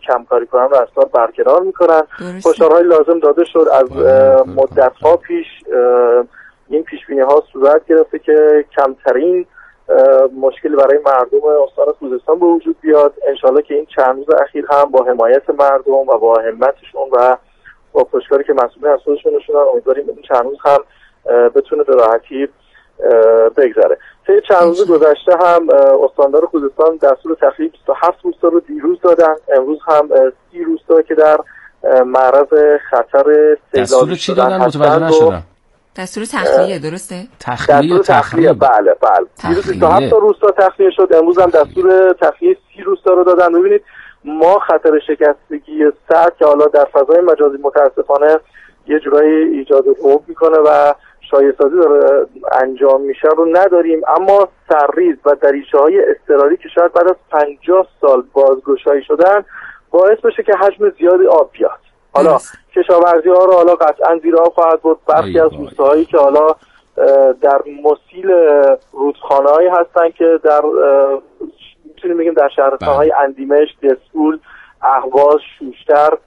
کمکاری کنن و اسرار برقرار میکنن. هشدارهای لازم داده شد از مدت‌ها پیش. این پیش‌بینی‌ها صورت گرفته که کمترین مشکلی برای مردم استان خوزستان به وجود بیاد. انشالله که این چند روز اخیر هم با حمایت مردم و با همتشون و با پشتکاری که مسئولین از خودشون نشوندن، امیدواریم این چند روز هم بتونه به راحتی بگذره. طی چند روز گذشته هم استاندار خوزستان دستور تخلیه 27 روستا رو دیروز دادن. امروز هم 30 روستا که در معرض خطر سیلاب چی دادن متوجه نشدم. دستور تخلیه درسته؟ تخلیه بله. دیروز 27 تا روستا تخلیه شد، امروز هم دستور تخلیه 30 روستا رو دادن. ببینید ما خطر شکستگی سد که حالا در فضای مجازی متاسفانه یه جورایی ایجاد رعب میکنه و شایع‌سازی داره انجام میشه رو نداریم، اما سرریز و دریچه‌های اضطراری که شاید بعد از 50 سال بازگشایی شدن باعث بشه که حجم زیادی آب بیاد. حالا کشاورزی‌ها رو حالا قطعاً زیر آب خواهد برد. برخی از روستاهایی که حالا در مسیل رودخانه‌هایی هستن که در میتونیم بگیم در شهرستان‌های اندیمش، دسفول، اهواز، شوشتر،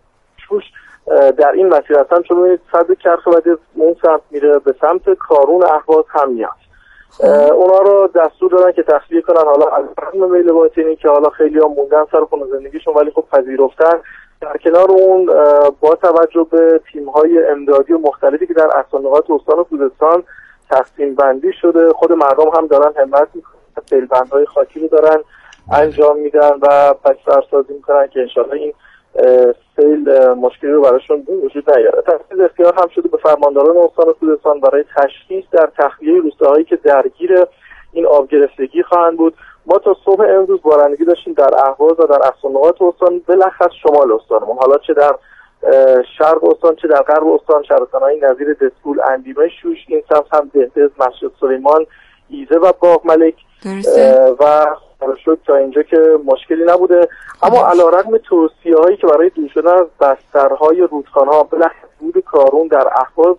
در این مسیر هستن. چون ببینید صد کرخ وادی اون سمت میره به سمت کارون اهواز هم میاد. اونا رو دستور دادن که تخلیه کنن. حالا از رغم میل باطنی که حالا خیلی ها موندن سر خونه زندگیشون ولی خب پذیرفتن. در کنار اون با توجه به تیم‌های امدادی و مختلفی که در اصالنقاط استان خوزستان تقسیم بندی شده، خود مردم هم دارن همت میکنن، سیلبندهای خاکی رو دارن انجام میدن و بسترسازی میکنن که انشالله این سیل مشکلی رو براشون وجود نیاره. تحصیل اختیار هم شده به فرمانداران استان خوزستان برای تشخیص در تخلیه روستاهایی که درگیر این آب گرفتگی خواهند بود. ما تا صبح امروز بارندگی داشتیم در اهواز و در اصالنقاط استان، بالاخص شمال استانمون، حالا چه در شرق استان چه در غرب استان، شهرستان‌های نظیر دسفول، اندیمه، شوش، این سمت هم دهدز، مسجد سلیمان، ایزه و باغ ملک و شد تا اینجا که مشکلی نبوده. اما علیرغم توصیه‌هایی که برای دور شدن از بسترهای رودخانه‌ها بالاخره رود کارون در اهواز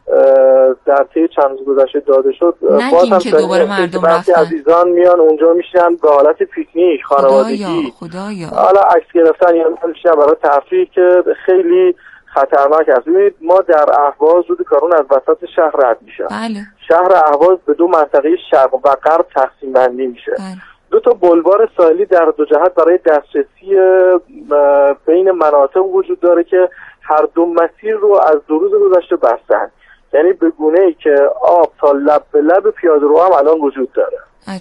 در طی چند روز گذشته داده شد، باز هم که دوباره مردم رفتن عزیزان میان اونجا میشن به حالت پیکنیک خانوادگی، حالا عکس گرفتن یا میشن برای تفریح که خیلی خطرناک است. ببینید ما در اهواز رود کارون از وسط شهر رد میشه. شهر اهواز به دو منطقه شرق و غرب تقسیم بندی میشه. دو تا بلوار ساحلی در دو جهت برای دسترسی بین مناطق وجود داره که هر دو مسیر رو از 2 روز گذشته بستن، یعنی به گونه‌ای که آب تا لب به لب پیاده‌رو هم الان وجود داره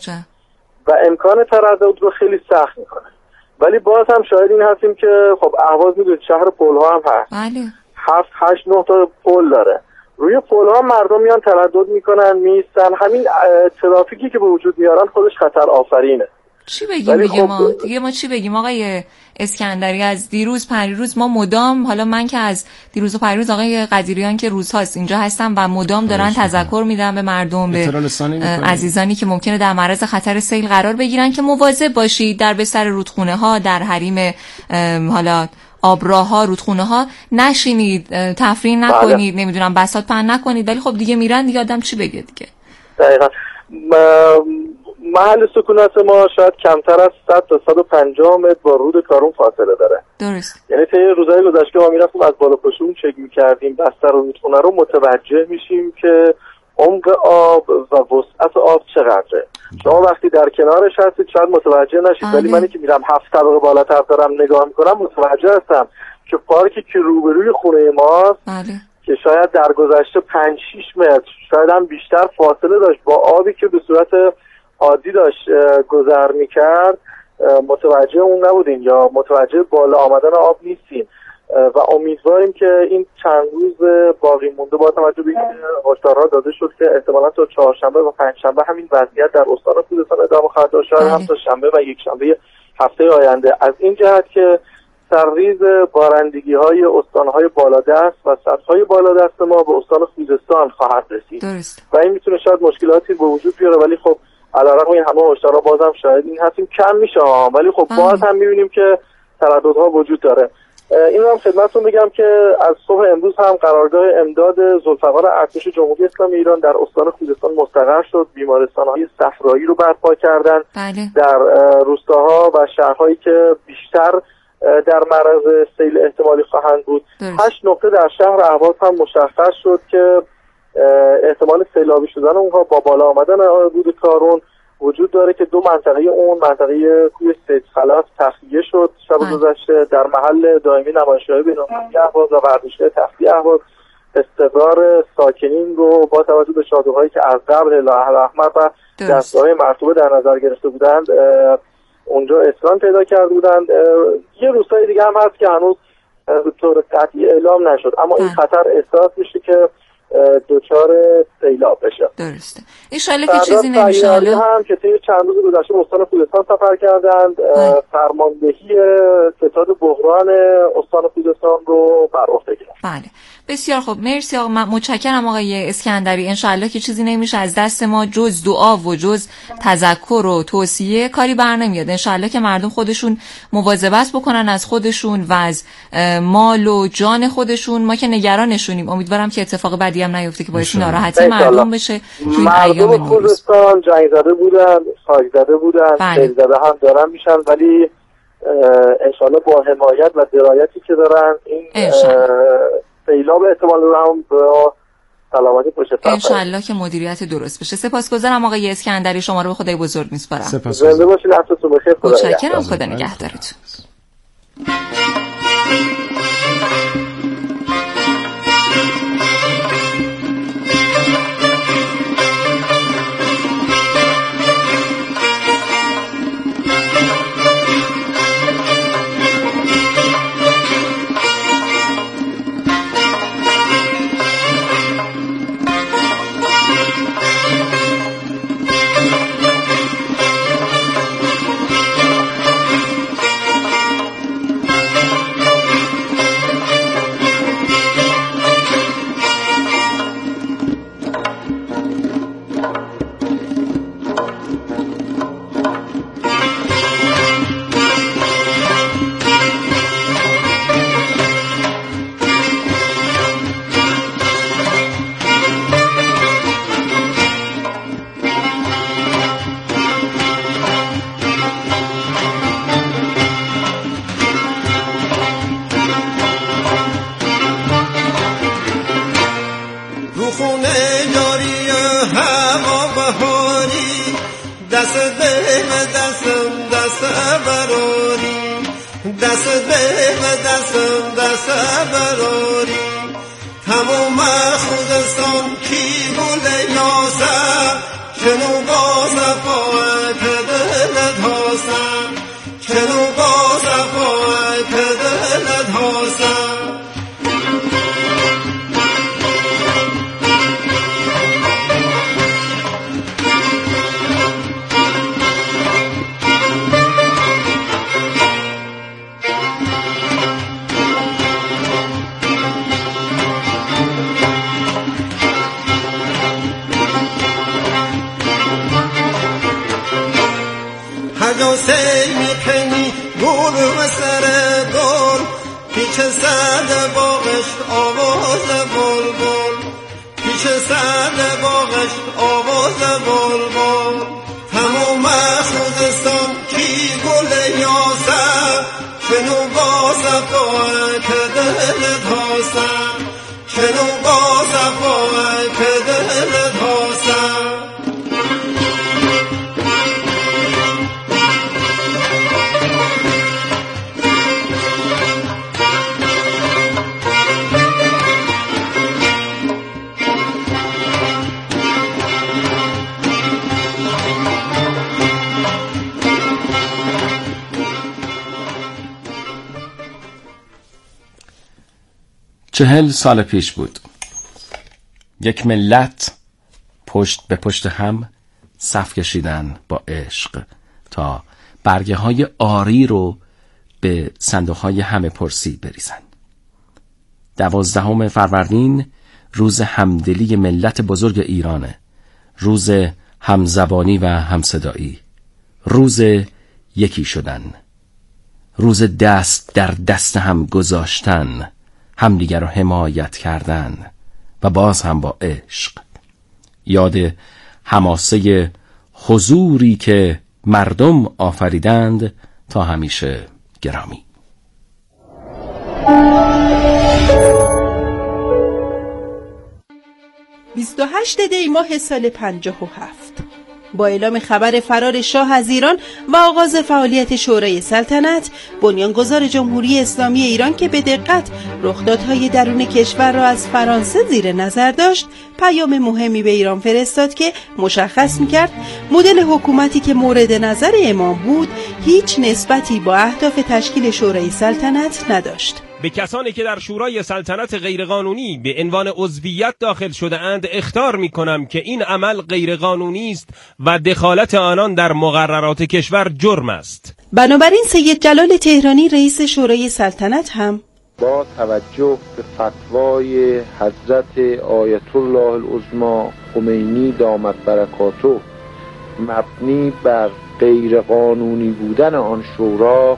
و امکان تردد رو خیلی سخت میکنه. ولی باز هم شاید این هستیم که خب اهواز میدونید شهر پل‌ها هم هست. 7-8-9 تا پل داره. روی پل‌ها مردم میان تردد میکنن، میستن. همین ترافیکی که به وجود میارن خودش خطر آفرینه. چی بگیم دیگه ما چی بگیم آقای اسکندری؟ از دیروز پریروز ما مدام، حالا من که از دیروز و پریروز آقای قدیریان که روزهاست اینجا هستم و مدام دارن تذکر میدن به مردم، به عزیزانی که ممکنه در معرض خطر سیل قرار بگیرن که مواظب باشید، در بستر رودخونه ها، در حریم حالا آبراها، رودخونه ها نشینید، تفریح نکنید، نمیدونم بساط پهن نکنید. ولی خب دیگه میرن دیگه، آدم چی بگه دیگه. دقیقاً محل سکونت ما شاید کمتر از 100 تا 150 متر با رود کارون فاصله داره. درست. یعنی طی روزهای گذشته ما میرفتیم از بالا پشتمون چک می‌کردیم بستر رودخونه رو، متوجه میشیم که عمق آب و وسعت آب چقدره. شما وقتی در کنارش هستید شاید متوجه نشید، ولی منی که میرم 7 طبقه بالاتر دارم نگاه میکنم متوجه هستم که پارکی که روبروی خونه ماست که شاید در گذشته 5-6 متر شاید هم بیشتر فاصله داشت با آبی که به صورت عادی داشت گذر میکرد، متوجه اون نبودیم یا متوجه بالا آمدن آب نیستیم و امیدواریم که این چند روز باقی مونده با توجه به اینکه هشدارها داده شد که احتمالاً تا چهارشنبه و پنجشنبه همین وضعیت در استان خوزستان ادامه خواهد داشت، شاید هم تا شنبه و یک شنبه هفته آینده، از این جهت که سرریز بارندگی‌های استان‌های بالادست و سطح‌های بالادست ما به استان خوزستان خواهد رسید. درست. و این میتونه شاید مشکلاتی به وجود بیاره، ولی خب علیرغم این همه هشدارها بازم شاید این هستیم کم میشه، ولی خب باز هم میبینیم که ترددها وجود داره. این رو هم خدمتتون بگم که از صبح امروز هم قرارگاه امداد ذوالفقار ارتش جمهوری اسلامی ایران در استان خوزستان مستقر شد. بیمارستان‌های صفرایی رو برپا کردن. در روستاها و شهرهایی که بیشتر در معرض سیل احتمالی خواهند بود. 8 نقطه در شهر اهواز هم مشخص شد که احتمال سیلابی شدن اونها با بالا آمدن رود کارون وجود داره که 2 منطقه اون منطقه کوه سید خلف تخلیه شد شب گذشته. در محل دائمی نمایشگاه بین‌المللی اهواز و ورزشگاه تفریحی اهواز استقرار ساکنین رو با توجه به شادوهایی که از قبل هلال احمر و دسته‌های مرطوبه در نظر گرفته بودند اونجا اسکان پیدا کرده بودند. یه روستای دیگه هم هست که هنوز به طور قطعی اعلام نشد، اما این خطر احساس میشه که دوچار سیلاب بشه. درسته. انشالله که چیزی نمیشه. هم که طی چند روز گذشته استان خوزستان سفر کردند، فرماندهی ستاد بحران استان خوزستان رو بر عهده گرفت. بله. بسیار خوب، مرسی آقا. من متشکرم آقای اسکندری. انشالله که چیزی نمیشه، از دست ما جز دعا و جز تذکر و توصیه کاری بر نمیاد. انشالله که مردم خودشون مواظبت بکنن از خودشون و از مال و جان خودشون. ما که نگرانشونیم، امیدوارم که اتفاق بدی هم نیفته که باعث ناراحتی مردم بشه. مردم خوزستان جنگ زده بودن، خاک زده بودن، سیل زده هم دارن میشن، ولی انشالله با حمایت و درایتی که دارن این سیلاب احتمال رو هم با سلامتی پشت سر انشالله که مدیریت درست بشه. سپاسگزارم آقای اسکندری، شما رو به خدای بزرگ میسپارم. زنده باشین، حالتون بخیر. متشکرم، خدا نگهدارتون. چهل سال پیش بود. یک ملت پشت به پشت هم صف کشیدن با عشق تا برگه های آری رو به صندوق های همه پرسی بریزن. 12 فروردین روز همدلی ملت بزرگ ایرانه، روز همزبانی و همصدایی، روز یکی شدن، روز دست در دست هم گذاشتن، همدیگر رو حمایت کردن و باز هم با عشق. یاد حماسه حضوری که مردم آفریدند تا همیشه گرامی. 28 دی ماه سال 57 با اعلام خبر فرار شاه از ایران و آغاز فعالیت شورای سلطنت، بنیانگذار جمهوری اسلامی ایران که به دقت رخدادهای درون کشور را از فرانسه زیر نظر داشت، پیام مهمی به ایران فرستاد که مشخص می‌کرد مدل حکومتی که مورد نظر امام بود هیچ نسبتی با اهداف تشکیل شورای سلطنت نداشت. به کسانی که در شورای سلطنت غیرقانونی به عنوان عضویت داخل شده اند اخطار می کنم که این عمل غیرقانونی است و دخالت آنان در مقررات کشور جرم است. بنابراین سید جلال تهرانی رئیس شورای سلطنت هم با توجه به فتوای حضرت آیت الله العظمی خمینی دامت برکاته مبنی بر غیرقانونی بودن آن شورا،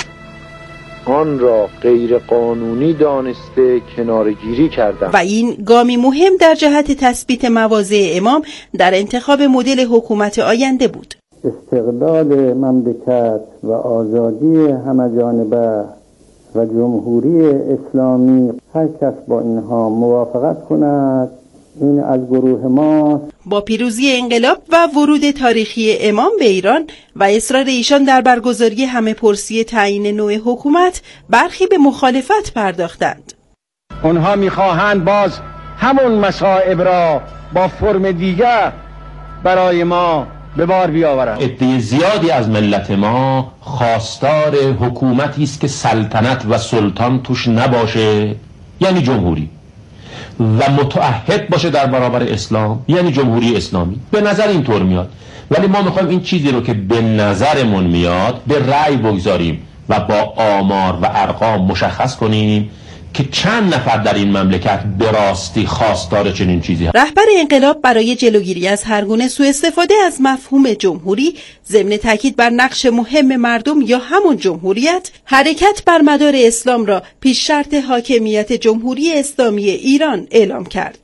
آن را غیر قانونی دانسته کنارگیری کردند و این گامی مهم در جهت تثبیت مواضع امام در انتخاب مدل حکومت آینده بود. استقلال مملکت و آزادی همه‌جانبه و جمهوری اسلامی، هر کس با اینها موافقت کند این از گروه ما. با پیروزی انقلاب و ورود تاریخی امام به ایران و اصرار ایشان در برگزاری همه پرسی تعیین نوع حکومت، برخی به مخالفت پرداختند. اونها میخواهند باز همون مصائب را با فرم دیگر برای ما به بار بیاورند. عده زیادی از ملت ما خواستار حکومتی است که سلطنت و سلطان توش نباشه، یعنی جمهوری، و متعهد باشه در برابر اسلام، یعنی جمهوری اسلامی. به نظر اینطور میاد، ولی ما میخوایم این چیزی رو که به نظرمون میاد به رأی بگذاریم و با آمار و ارقام مشخص کنیم که چند نفر در این مملکت به راستی خواستار چنین چیزی هست. رهبر انقلاب برای جلوگیری از هر گونه سوء استفاده از مفهوم جمهوری، ضمن تاکید بر نقش مهم مردم یا همون جمهوریت، حرکت بر مدار اسلام را پیش شرط حاکمیت جمهوری اسلامی ایران اعلام کرد.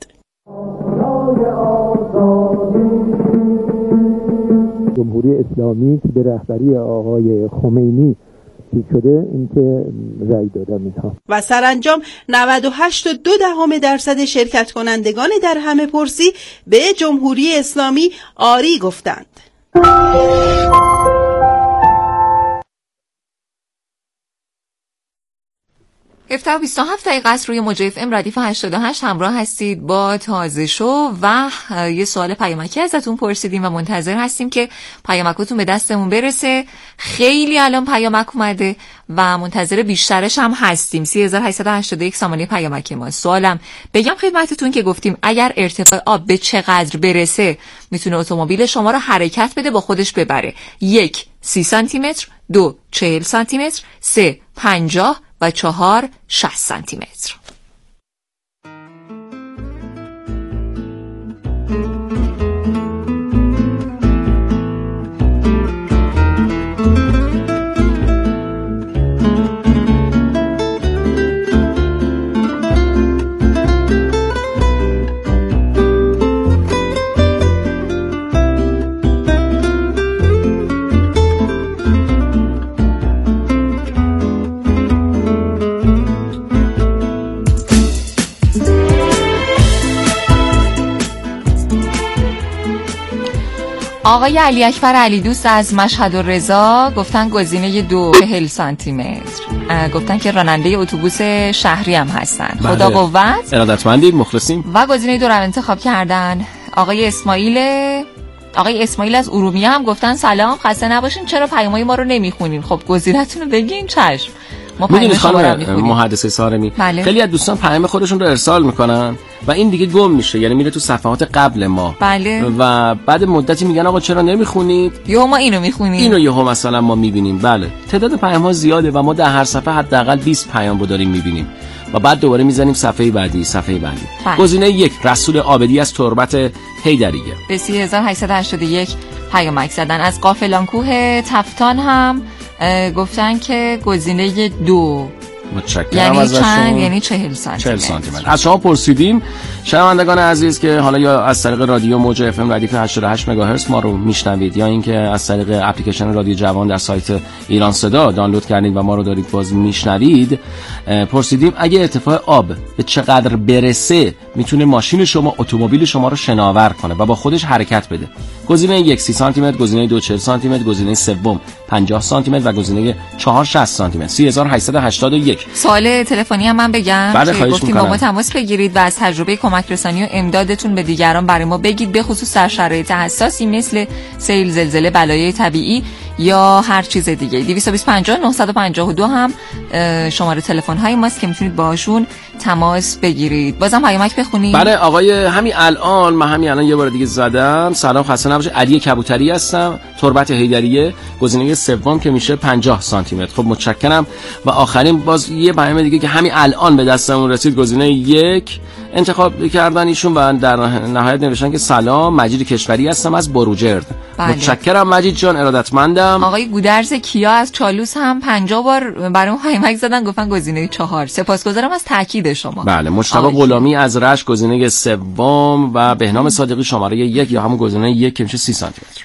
جمهوری اسلامی که به رهبری آقای خمینی شده، این که رأی دادن اینها و سرانجام 98.2% شرکت کنندگان در همه پرسی به جمهوری اسلامی آری گفتند. 27 دقیقه است روی موج اف ام ردیف 88 همراه هستید با تازه شو و یه سوال پیامکی ازتون پرسیدیم و منتظر هستیم که پیامکاتون به دستمون برسه. خیلی الان پیامک اومده و منتظر بیشترش هم هستیم. 3881 سامانه پیامک ما. سوالم بگم خدمتتون که گفتیم اگر ارتفاع آب به چقدر برسه میتونه اتومبیل شما رو حرکت بده با خودش ببره. 1 30 سانتی متر، 2 40 سانتی متر، 3 50 و 4 60 سانتی متر. آقای علی اکبر علی دوست از مشهد و رضا گفتن گزینه 2 40 سانتی متر. گفتن که راننده اتوبوس شهری هم هستن. خدا قوت. ارادتمندید، مخلصیم. و گزینه 2 رو انتخاب کردن. آقای اسماعیل از ارومیه هم گفتن سلام، خسته نباشین، چرا پیامای ما رو نمیخونین؟ خب گزینه‌تون رو بگین. چشم. ما پیام شما رو میخونیم. محدثه سارمی. بله. خیلی از دوستان پیام خودشون رو ارسال میکنن و این دیگه گم میشه، یعنی میره تو صفحات قبل ما. بله. و بعد مدتی میگن آقا چرا نمیخونید؟ یهو ما اینو میخونیم. اینو یهو مثلا ما میبینیم. بله. تعداد پیام‌ها زیاده و ما در هر صفحه حداقل 20 پیام رو داریم میبینیم. و بعد دوباره میزنیم صفحه بعدی. گزینه 1 رسول عابدی از تربت حیدریه. به 3881 پیامک زدن. از قافلانکوه تفتان هم گفتن که گزینه 2 متشکرم ازشون. یعنی 40 سانتی متر. از شما پرسیدیم شنوندگان عزیز که حالا یا از طریق رادیو موج اف ام ردیف 88 مگاهرتز ما رو میشنوید یا اینکه از طریق اپلیکیشن رادیو جوان در سایت ایران صدا دانلود کردید و ما رو دارید باز میشنوید. پرسیدیم اگه ارتفاع آب به چقدر برسه میتونه ماشین شما، اتومبیل شما رو شناور کنه و با خودش حرکت بده. گزینه 1 30 سانتی متر، گزینه 2 40 سانتی متر، گزینه سوم 50 سانتی متر و گزینه 4 60 سانتی متر. 3881. سوال تلفنی هم من بگم که گفتیم با ما تماس بگیرید و از تجربه کمک رسانی و امدادتون به دیگران برای ما بگید، به خصوص در شرایط حساسی مثل سیل، زلزله، بلایای طبیعی یا هر چیز دیگه. 225 952 هم شماره تلفن های ماست که میتونید باهاشون تماس بگیرید. بازم پیامک بخونید. بله آقای همین الان یه بار دیگه زدم. سلام، خسته نباشه. علی کبوتری هستم، تربت حیدریه، گزینه سوم که میشه 50 سانتی متر. خب متشکرم. و آخرین باز یه پیام دیگه که همین الان به دستمون رسید، گزینه 1 انتخاب کردن ایشون و در نهایت نوشتن که سلام، مجید کشوری هستم از بروجرد. بله. متشکرم مجید جان، ارادتمندم. آقای گودرز کیا از چالوس هم 50 بار برام پیامک زدن، گفتن گزینه 4. سپاسگزارم از تاکید شما. بله، مجتبی غلامی از رشت گزینه سوم و بهنام صادقی شماره 1 یا همون گزینه 1 که میشه 30 سانتی متر.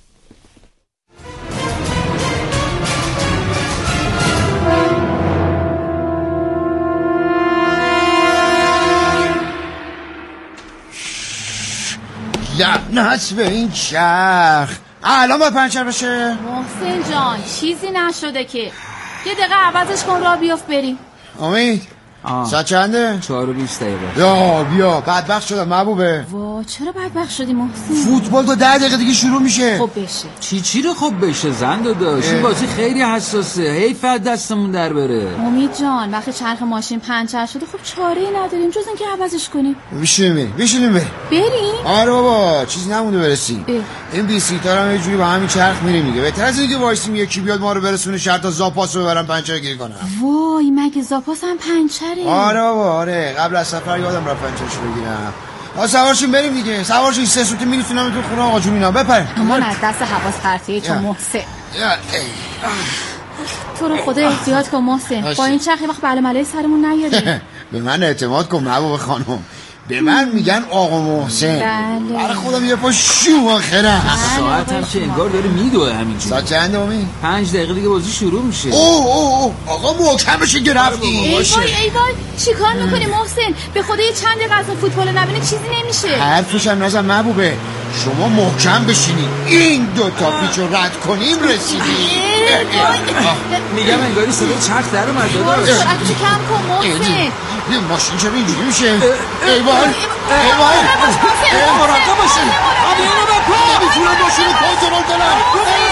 لعنت به این چرخ، الان باید پنچر بشه. محسن جان چیزی نشده که، یه دقیقه عوضش کن راه بیافت بریم. امید ساعت چنده؟ 4:20 بیا بدبخت شدم محبوبه. وا چرا بدبخت شدی محسن؟ فوتبال تو 10 دقیقه دیگه شروع میشه. خب بشه. چی رو خب بشه زن داداش، این بازی خیلی حساسه، حیف دستمون در بره. امید جان وقتی چرخ ماشین پنچر شده خب چاره‌ای نداریم جز اینکه عوضش کنیم. بشینیم بریم. آره بابا چیزی نمونده برسیم. این 20 تا هم یه جوری با همین چرخ میریم دیگه. بهتر از اینکه وایسیم یکی بیاد ما رو برسونه شهر تا زاپاسو ببرن پنچر گیر کنن. وای مگه زاپاس هم پنچره؟ آره بابا آره، قبل از سفر یادم رفت پنچرش بگیرم. سوارشون بریم دیگه، سوارشون 3 سوته میرسونم تو خونه آقا جون اینا. بپریم امان از دست حواس پرتیه چون محسن. تو رو خدا احتیاط کن محسن، با این چرخ وقت بله ملای سرمون نیاره. به من اعتماد کن محبوب خانم، به من میگن آقا محسن. بله. برای خودم یه پا شو آخره. ساعت هم که انگار داره میدوه همینجوری. ساعت چنده امید؟ 5 دقیقه دیگه بازی شروع میشه. اوه آقا محکم بشه که رفتیم. ای وای چیکار میکنی محسن؟ به خدا یه چند دقیقه از فوتبال نبینه چیزی نمیشه. حرفش هم نزن محبوبه، شما محکم بشینید، این 2 تا پیچو رد کنیم رسیدیم. میگم انگاری صدای چرخ در اومد داداش. سرعتو کم کن محسن. این ماشین چرا اینجوری میشه؟ ایوان مراقب باشین. آبی اینو بپا میتونم ماشین رو کنترل کنم.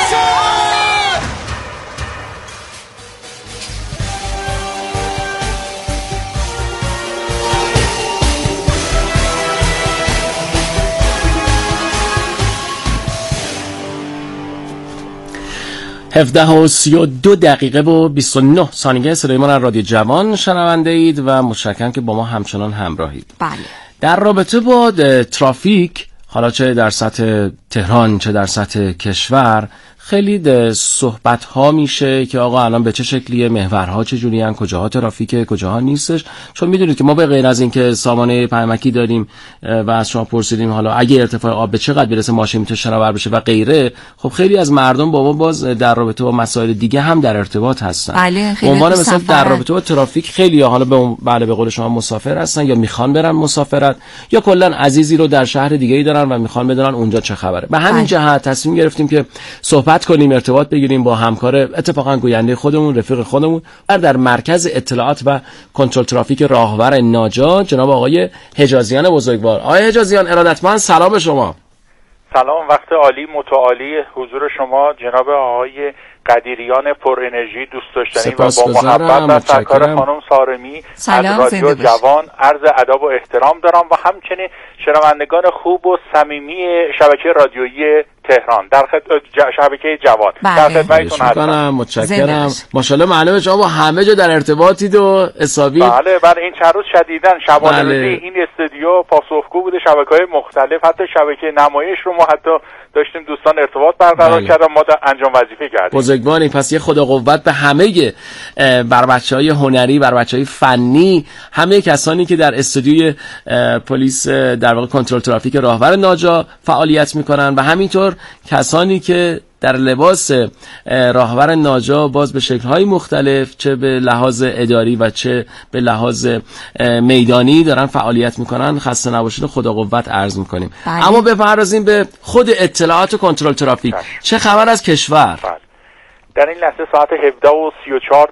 17:32 دقیقه و 29 ثانیه صدای ما را رادیو جوان شنونده اید و متشکرم که با ما همچنان همراهید. بله. در رابطه با ترافیک، حالا چه در سطح تهران چه در سطح کشور، خیلی صحبت ها میشه که آقا الان به چه شکلیه، محورها چجوری ان، کجاها ترافیکه کجاها نیستش. چون میدونید که ما به غیر از اینکه سامانه پیامکی داریم و از شما پرسیدیم حالا اگه ارتفاع آب به چقدر برسه ماشین میتونه شناور بشه و غیره، خب خیلی از مردم با ما باز در رابطه با مسائل دیگه هم در ارتباط هستن. بله خیلی عنوان مثلا در رابطه با ترافیک خیلی حالا به قول شما مسافر هستن یا میخوان برن مسافرت یا کلا عزیزی رو در شهر دیگه‌ای دارن و میخوان بدونن اونجا چه خبره. به همین جهت تصمیم گرفتیم که صحبت کنیم، ارتباط بگیریم با همکار اتفاقا گوینده خودمون، رفیق خودمون در مرکز اطلاعات و کنترل ترافیک راهور ناجا، جناب آقای حجازیان بزرگوار. آقای حجازیان ارادتمند سلام به شما. سلام، وقت عالی متعالی حضور شما جناب آقای قدیریان پر انرژی دوست داشتنی و با محبت و سرکار خانم سارمی از رادیو جوان عرض ادب و احترام دارم و همچنین شنوندگان خوب و صمیمی شبکه رادیویی تهران در شبکه جوان در خدمتتون هستم. متشکرم. ماشاءالله معلومه شما با همه جا در ارتباطید و حسابی. بله این چند روز شدیداً شبانه روزی این استودیو پاسخگو بوده، شبکه‌های مختلف حتی شبکه نمایش رو ما حتی داشتیم دوستان ارتباط برقرار کردن، ما انجام وظیفه کردیم. بزرگواری. پس یه خدا قوت به همه بر بچه‌های هنری، بر بچه‌های فنی، همه کسانی که در استودیوی پلیس در واقع کنترل ترافیک راهور ناجا فعالیت میکنن و همینطور کسانی که در لباس راهور ناجا باز به شکل‌های مختلف، چه به لحاظ اداری و چه به لحاظ میدانی دارن فعالیت میکنن. خسته نباشید و خدا قوت عرض میکنیم. اما بپردازیم به خود اطلاعات و کنترل ترافیک. چه خبر از کشور؟ در این لحظه ساعت 17:34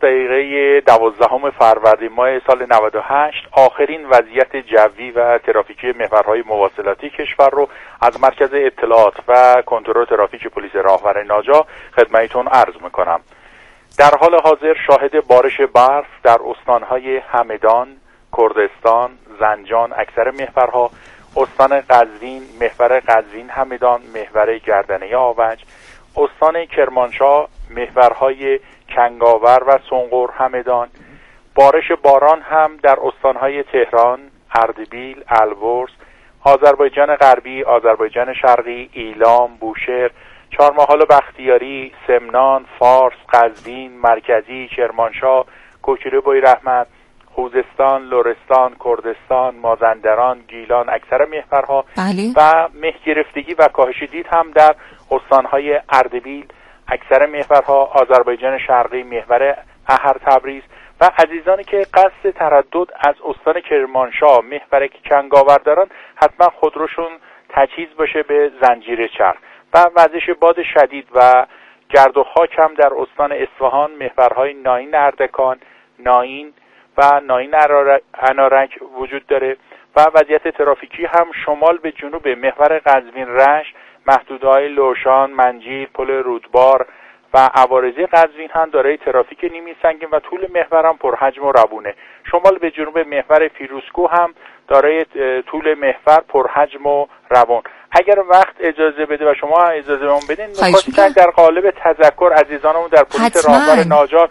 12 فروردین ماه سال 98 آخرین وضعیت جوی و ترافیکی محورهای مواصلاتی کشور رو از مرکز اطلاعات و کنترل ترافیک پلیس راهور ناجا خدمتتون عرض میکنم. در حال حاضر شاهد بارش برف در استانهای همدان، کردستان، زنجان اکثر محورها، استان قزوین، محور قزوین همدان، محور گردنه آوج، استان کرمانشاه، محورهای کنگاور و سنقر همدان. بارش باران هم در استانهای تهران، اردبیل، البرز، آذربایجان غربی، آذربایجان شرقی، ایلام، بوشهر، چهارمحال بختیاری، سمنان، فارس، قزوین، مرکزی، کرمانشاه، کوچلو بویراحمد، خوزستان، لرستان، کردستان، مازندران، گیلان اکثر محورها و مه گرفتگی و کاهش دید هم در استانهای اردبیل اکثر محورها، آذربایجان شرقی، محور احر تبریز و عزیزانی که قصد تردد از استان کرمانشاه محور کنگاور دارن حتما خودروشون تجهیز باشه به زنجیره چرخ. و وزش باد شدید و گرد و خاک هم در استان اصفهان محورهای ناین اردکان، ناین و ناین انارک وجود داره و وضعیت ترافیکی هم شمال به جنوب محور قزوین رشت، محدودهای لوشان، منجیل، پل رودبار و عوارضی قزوین هم دارای ترافیک نیمی سنگین و طول محور هم پرحجم و روونه. شمال به جنوب محور فیروزکوه هم دارای طول محور پرحجم و روان. اگر وقت اجازه بده و شما اجازه بهمون بدین می‌خواستم در قالب تذکر عزیزانمون در پلیس راهور ناجا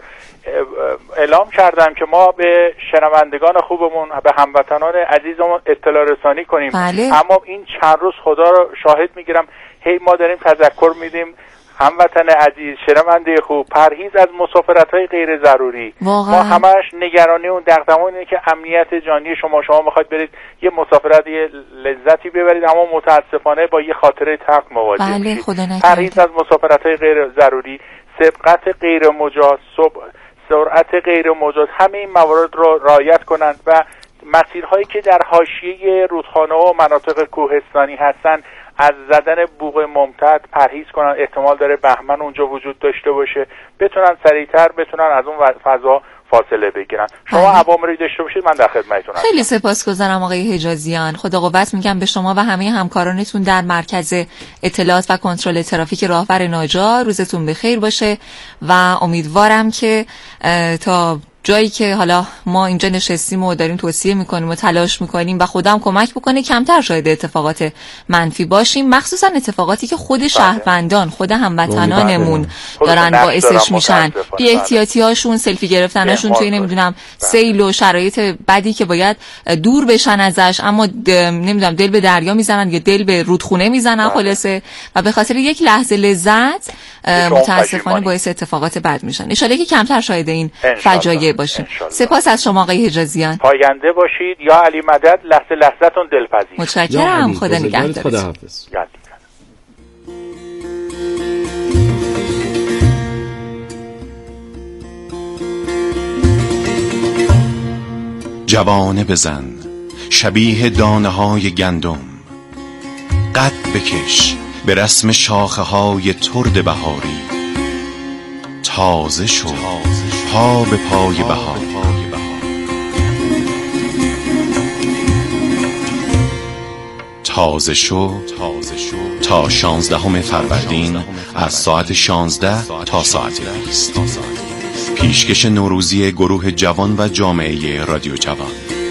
اعلام کردم که ما به شنوندگان خوبمون، به هموطنان عزیزمون اطلاع رسانی کنیم. اما این چند روز خدا رو شاهد میگیرم هی ما داریم تذکر میدیم هموطن عزیز، شنونده خوب، پرهیز از مسافرت‌های غیر ضروری. ما همش نگرانی و دغدغمون اینه که امنیت جانی شما میخواید برید یه مسافرت یه لذتی ببرید اما متاسفانه با یه خاطره تلخ مواجه میشید. پرهیز از مسافرت‌های غیر ضروری، سبقت غیر مجاز، سرعت غیر مجاز، همه این موارد رو رعایت کنند و مسیرهایی که در حاشیه رودخانه و مناطق کوهستانی هستن از زدن بوق ممتد پرهیز کنن. احتمال داره بهمن اونجا وجود داشته باشه، بتونن سریعتر از اون فضا فاصله بگیرن. شما اوامری داشته باشید من در خدمتتون هستم. خیلی سپاسگزارم آقای حجازیان. خدا قوت میگم به شما و همه همکارانتون در مرکز اطلاعات و کنترل ترافیک راهور ناجا. روزتون بخیر باشه و امیدوارم که تا جایی که حالا ما اینجا نشستیم و داریم توصیه میکنیم و تلاش میکنیم و خودم کمک بکنه کمتر شاید اتفاقات منفی باشیم، مخصوصا اتفاقاتی که خود شهروندان، خود هموطنانمون دارن باعثش میشن. بی احتیاطی هاشون، سلفی گرفتناشون توی نمیدونم سیل و شرایط بدی که باید دور بشن ازش، اما نمیدونم دل به دریا میزنن یا دل به رودخونه میزنن خلاصه، و به خاطر یک لحظه لذت متاسفانه باعث اتفاقات بد میشن. ان شاءالله که کمتر شاید این فجایع باشیم. سپاس از شما آقای حجازیان. پاینده باشید. یا علی مدد. لحظتون دلپذیر. متشکرم. خدا نگهدار. خدا حافظ. جوانه بزن شبیه دانه های گندم، قد بکش به رسم شاخه های ترد بهاری، تازه شو پا به پای بهار. تازه شو تا 16 فروردین از ساعت 16 تا ساعت 20. پیشکش نوروزی گروه جوان و جامعه رادیو جوان.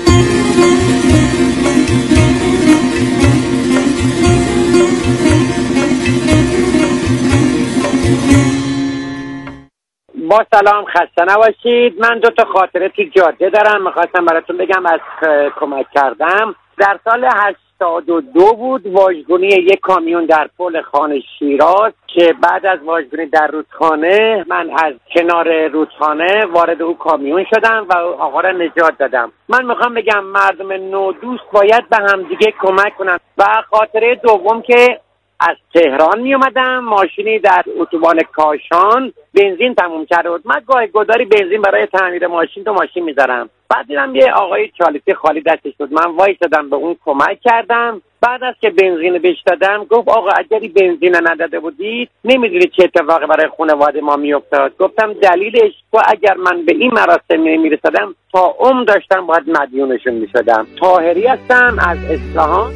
با سلام، خسته نباشید. من 2 خاطره تو جاده دارم میخواستم براتون بگم از کمک کردم. در سال 72 بود. واژگونی یک کامیون در پل خان شیراز که بعد از واژگونی در رودخانه من از کنار رودخانه وارد او کامیون شدم و آقا را نجات دادم. من میخوام بگم مردم نودوست باید به همدیگه کمک کنن. و خاطره دوم که از تهران می اومدم، ماشینی در اتوبان کاشان بنزین تموم کرده بود. من گاهی گداری بنزین برای تعمیر ماشین تو ماشین میذارم. بعد دیدم یه آقای چالشی خالی دستش بود. من وایسادم به اون کمک کردم. بعد از که بنزین بهش دادم گفت آقا اگری بنزین نداده بودید نمیدونید چه اتفاقی برای خانواده ما میافتاد. گفتم دلیلش تو اگر من به این مراسم نمیرسیدم تا عمر داشتم باید مدیونشون میشدم. طاهری هستم از اصفهان.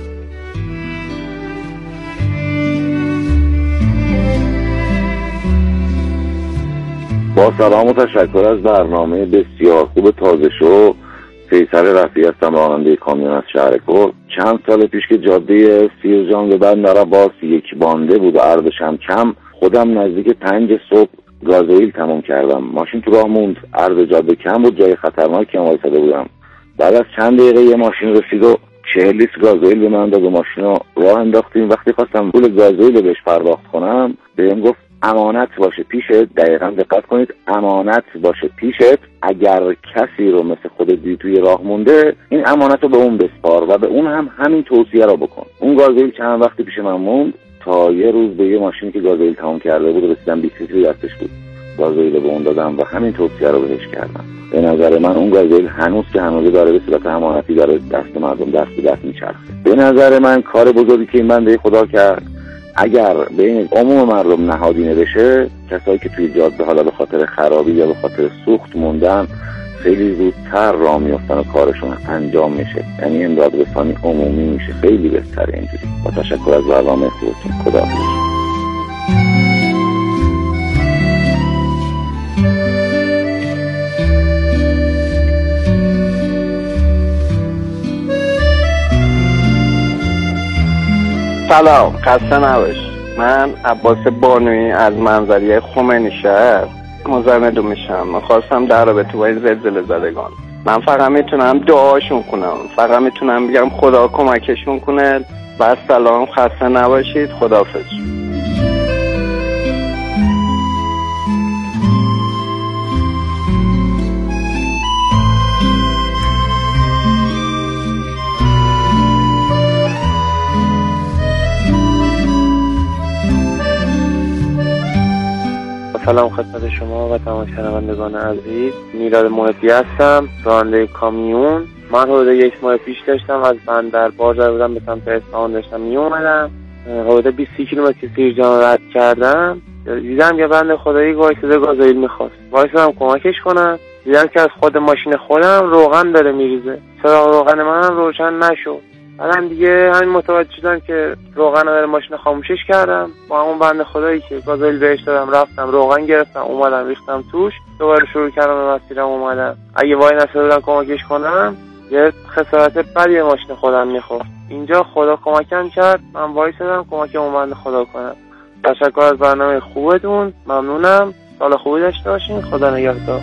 با سلام و تشکر از برنامه بسیار خوب تازه شو. فیصل رفیعی هستم، راننده کامیون از شهرکرد. چند سال پیش که جاده سیرجان به بندرعباس یک بانده بود و عرضش هم کم، خودم نزدیک 5 صبح گازوئیل تمام کردم. ماشین تو راه موند، عرض جاده کم بود، جای خطرناکی هم وایساده بودم. بعد از چند دقیقه یه ماشین رسید و 40 لیتر گازوئیل به من داد و ماشین رو راه انداختیم. وقتی خواستم پول گازوئیل رو بهش پرداخت کنم بهم گفت امانت باشه پیشت. دقیقاً دقت کنید، امانت باشه پیشت. اگر کسی رو مثل خودت دیدی توی راه مونده این امانت رو به اون بسپار و به اون هم همین توصیه رو بکن. اون گازوئیل چند وقتی پیش من موند تا یه روز به یه ماشینی که گازوئیل تمام کرده بود رسیدم 20 لیتر دستش بود. گازوئیل به اون دادم و همین توصیه رو بهش کردم. به نظر من اون گازوئیل هنوز که هنوز داره به صورت امانتی داره دست مردم دست به دست میچرخه. به نظر من کار بزرگی که این بنده خدا کرد اگر بین عموم مردم نهادینه بشه، کسایی که توی جاده حالا به خاطر خرابی یا به خاطر سوخت موندن خیلی زودتر راه میافتن و کارشون انجام میشه. یعنی امداد رسانی عمومی میشه، خیلی بهتره اینجوری. با تشکر از برنامه خوبتون. خداحافظ. سلام، خسته نباش. من عباس بانویی از منظریه خمینی شهر مزاحم میشم. من خواستم در رابطه با این زلزله زدگان، من فقط میتونم دعاشون کنم، فقط میتونم بگم خدا کمکشون کنه. و سلام، خسته نباشید، خداحافظ. سلام خدمت شما و تمام شنوندگان عزیز. میلاد محبی هستم، راننده کامیون. من حدود 1 ماه پیش داشتم از بندربار زده بودم به سمت اصفهان، داشتم می اومدم حدود 20 کیلومتر سیرجان رد کردم. دیدم یه بنده خدایی وایساده گازوئیل میخواست، وایسادم کمکش کنم. دیدم که از خود ماشین خودم روغن داره میریزه، چراغ روغن منم روشن نشد. بعدم دیگه همین متوجه شدم که روغن داره، ماشین خاموشش کردم. با همون بنده خدایی که گازوئیل بهش دادم رفتم روغن گرفتم، اومدم ریختم توش، دوباره شروع کردم به مسیرم اومدم. اگه وای نستادم کمکش کنم یه خسارت بدی ماشین خودم میخورد. اینجا خدا کمکم کرد، من وایسادم کمک اون بنده خدا کنم. تشکر از برنامه خوبتون، ممنونم. سال خوبی داشته باشین. خدا نگهدار.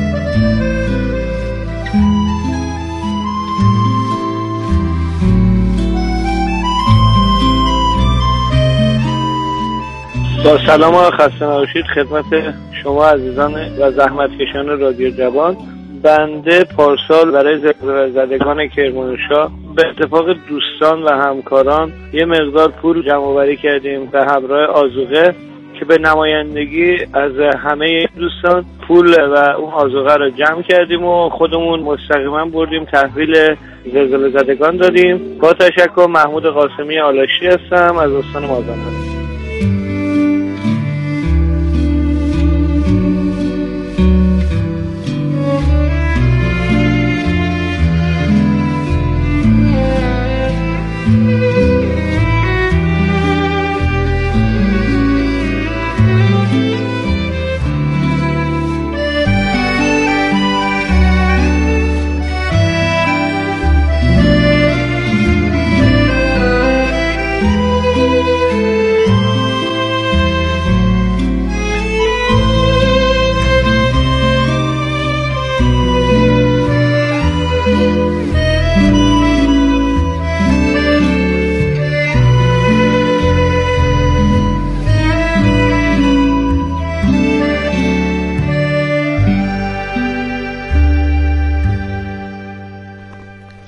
با سلام و خسته نباشید خدمت شما عزیزان و زحمتکشان رادیو جوان. بنده پارسال برای زلزله زدگان کرمانشاه به اتفاق دوستان و همکاران یه مقدار پول جمع آوری کردیم به همراه آذوقه که به نمایندگی از همه دوستان پول و اون آذوقه رو جمع کردیم و خودمون مستقیما بردیم تحویل زلزله زدگان دادیم. با تشکر. محمود قاسمی آلاشی هستم از استان مازندران.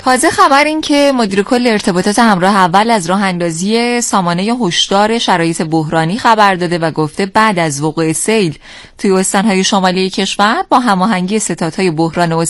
تازه خبر این که مدیر کل ارتباطات همراه اول از راه اندازی سامانه هشدار شرایط بحرانی خبر داده و گفته بعد از وقوع سیل توی استان‌های شمالی کشور با هماهنگی ستادهای بحران